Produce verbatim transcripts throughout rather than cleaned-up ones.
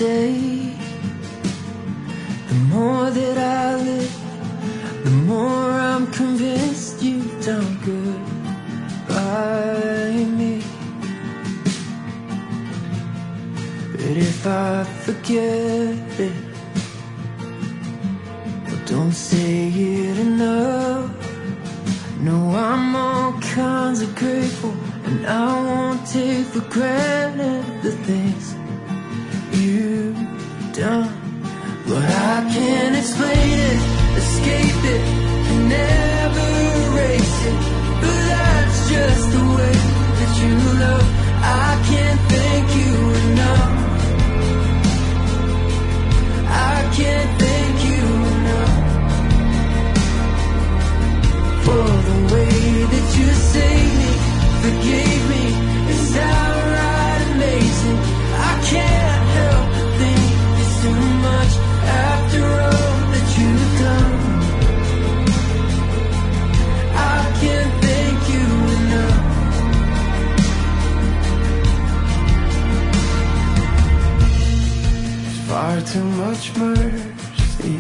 day. The more that I live, the more I'm convinced you've done good by me. But if I forget it, well, don't say it enough. No, I'm all kinds of grateful, and I won't take for granted the things you've done. But I can't explain it, escape it, can never erase it. But that's just the way that you love. I can't thank you enough. I can't thank you enough for the way that you saved me, forgave me. It's downright amazing. I can't help but think it's too much after all that you've done. I can't thank you enough. There's far too much mercy,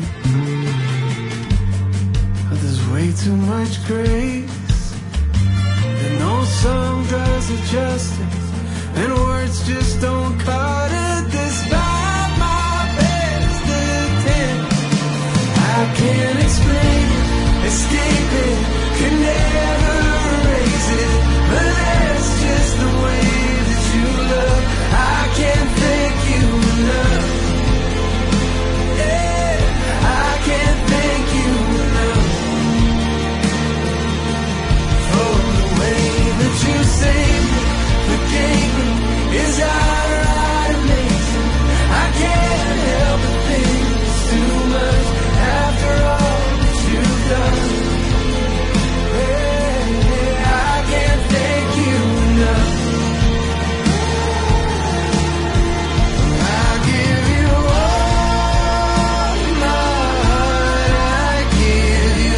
but there's way too much grace. And no song does it justice, and words just don't cut it. Despite my best attempt, I can't explain it, escape it, can never erase it. But that's just the way that you love. I can't thank you enough. Yeah, I can't thank you enough for the way that you saved me, forgave me. Is outright amazing. I can't help but think it's too much after all that you've done. Yeah, I can't thank you enough. I give you all my heart. I give you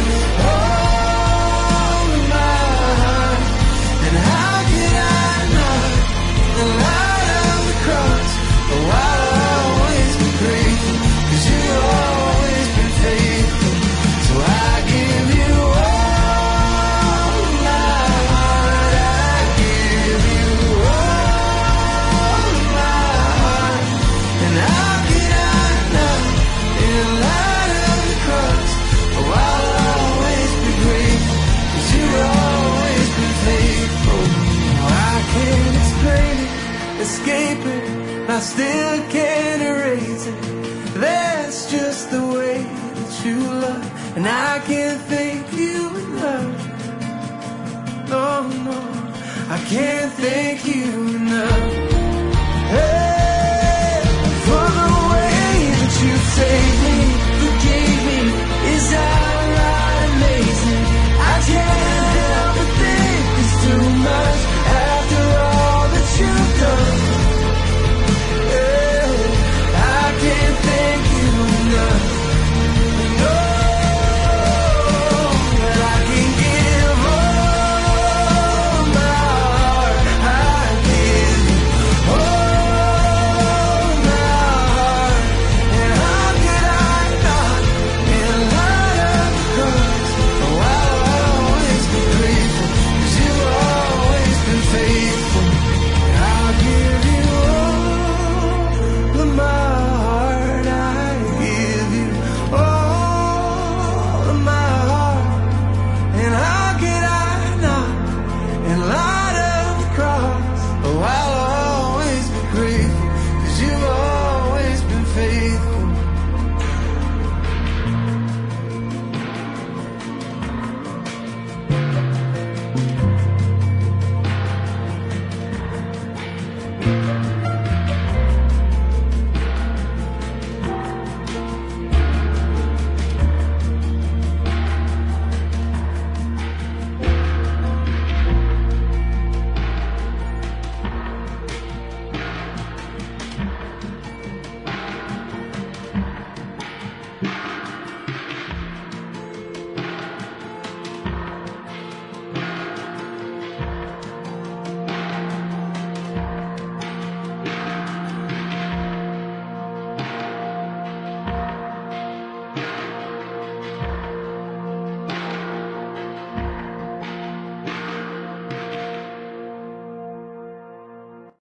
all my heart. And how could I not? The light of the cross, oh, I'll always be grateful, 'cause you've always been faithful. So I give you all my heart. I give you all my heart. And how could I not? In the light of the cross, oh, I'll always be grateful, 'cause you've always been faithful. I can't explain it, escape it, I still can't erase it. That's just the way that you love, and I can't thank you enough. Oh no, I can't thank you enough. Hey.